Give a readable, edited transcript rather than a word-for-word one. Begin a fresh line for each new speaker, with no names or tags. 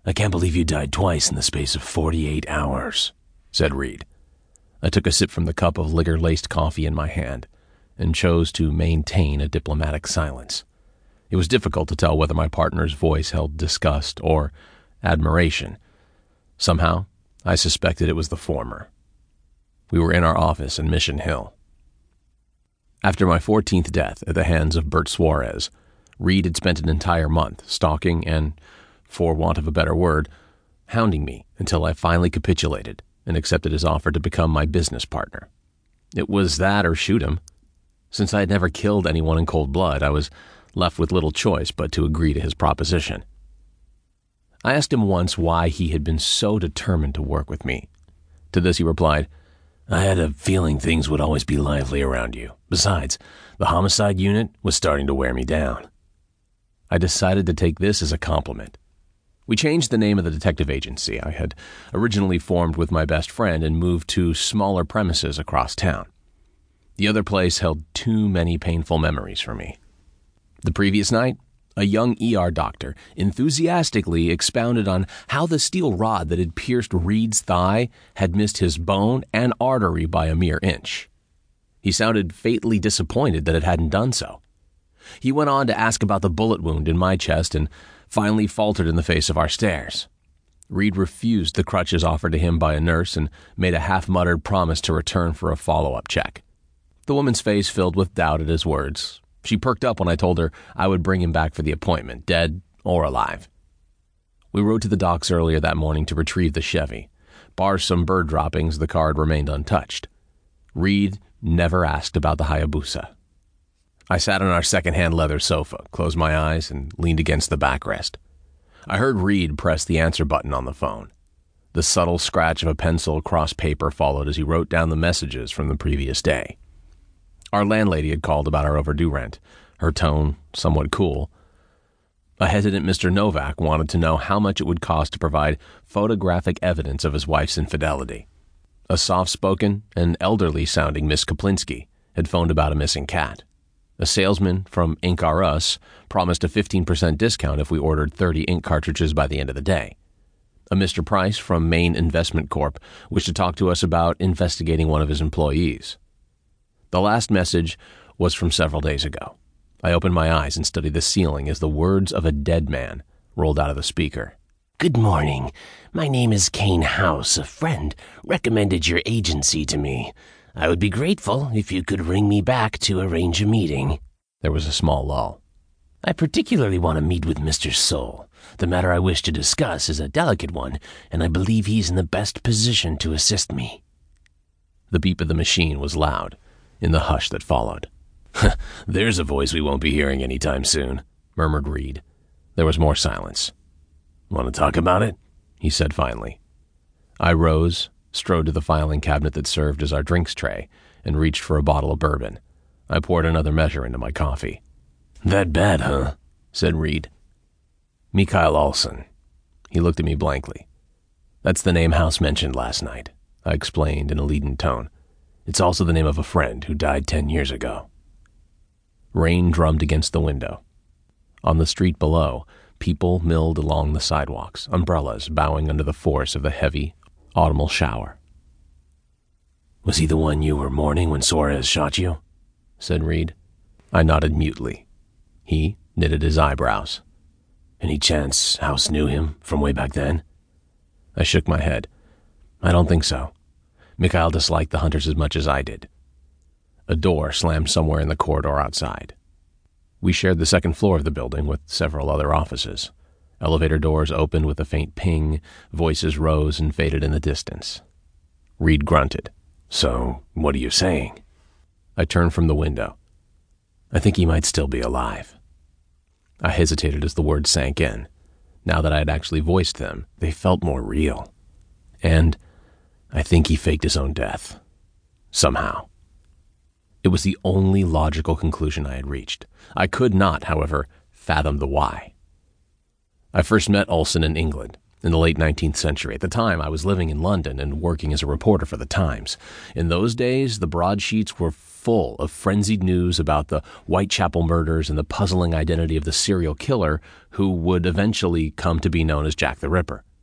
I can't believe you died twice in the space of 48 hours, said Reed. I took a sip from the cup of liquor-laced coffee in my hand and chose to maintain a diplomatic silence. It was difficult to tell whether my partner's voice held disgust or admiration. Somehow, I suspected it was the former. We were in our office in Mission Hill. After my 14th death at the hands of Bert Suarez, Reed had spent an entire month stalking and, for want of a better word, hounding me until I finally capitulated and accepted his offer to become my business partner. It was that or shoot him. Since I had never killed anyone in cold blood, I was left with little choice but to agree to his proposition. I asked him once why he had been so determined to work with me. To this he replied, I had a feeling things would always be lively around you. Besides, the homicide unit was starting to wear me down. I decided to take this as a compliment. We changed the name of the detective agency I had originally formed with my best friend and moved to smaller premises across town. The other place held too many painful memories for me. The previous night, a young ER doctor enthusiastically expounded on how the steel rod that had pierced Reed's thigh had missed his bone and artery by a mere inch. He sounded fatally disappointed that it hadn't done so. He went on to ask about the bullet wound in my chest and finally faltered in the face of our stares. Reed refused the crutches offered to him by a nurse and made a half-muttered promise to return for a follow-up check. The woman's face filled with doubt at his words. She perked up when I told her I would bring him back for the appointment, dead or alive. We rode to the docks earlier that morning to retrieve the Chevy. Bar some bird droppings, the car had remained untouched. Reed never asked about the Hayabusa. I sat on our second-hand leather sofa, closed my eyes, and leaned against the backrest. I heard Reed press the answer button on the phone. The subtle scratch of a pencil across paper followed as he wrote down the messages from the previous day. Our landlady had called about our overdue rent, her tone somewhat cool. A hesitant Mr. Novak wanted to know how much it would cost to provide photographic evidence of his wife's infidelity. A soft-spoken and elderly-sounding Miss Kaplinsky had phoned about a missing cat. A salesman from Ink R Us promised a 15% discount if we ordered 30 ink cartridges by the end of the day. A Mr. Price from Maine Investment Corp wished to talk to us about investigating one of his employees. The last message was from several days ago. I opened my eyes and studied the ceiling as the words of a dead man rolled out of the speaker.
Good morning. My name is Kane House. A friend recommended your agency to me. I would be grateful if you could ring me back to arrange a meeting.
There was a small lull.
I particularly want to meet with Mr. Soule. The matter I wish to discuss is a delicate one, and I believe he's in the best position to assist me.
The beep of the machine was loud in the hush that followed.
There's a voice we won't be hearing anytime soon, murmured Reed.
There was more silence.
Want to talk about it?
He said finally. I rose, strode to the filing cabinet that served as our drinks tray, and reached for a bottle of bourbon. I poured another measure into my coffee.
That bad, huh?
Said Reed.
Mikhail Olson.
He looked at me blankly. That's the name House mentioned last night, I explained in a leaden tone.
It's also the name of a friend who died 10 years ago.
Rain drummed against the window. On the street below, people milled along the sidewalks, umbrellas bowing under the force of the heavy, autumnal shower.
Was he the one you were mourning when Suarez shot you?
Said Reed. I nodded mutely. He knitted his eyebrows.
Any chance House knew him from way back then?
I shook my head. I don't think so. Mikhail disliked the hunters as much as I did. A door slammed somewhere in the corridor outside. We shared the second floor of the building with several other offices. Elevator doors opened with a faint ping, voices rose and faded in the distance. Reed grunted.
So, what are you saying?
I turned from the window. I think he might still be alive. I hesitated as the words sank in. Now that I had actually voiced them, they felt more real. And I think he faked his own death. Somehow. It was the only logical conclusion I had reached. I could not, however, fathom the why. I first met Olson in England, in the late 19th century. At the time, I was living in London and working as a reporter for the Times. In those days, the broadsheets were full of frenzied news about the Whitechapel murders and the puzzling identity of the serial killer who would eventually come to be known as Jack the Ripper.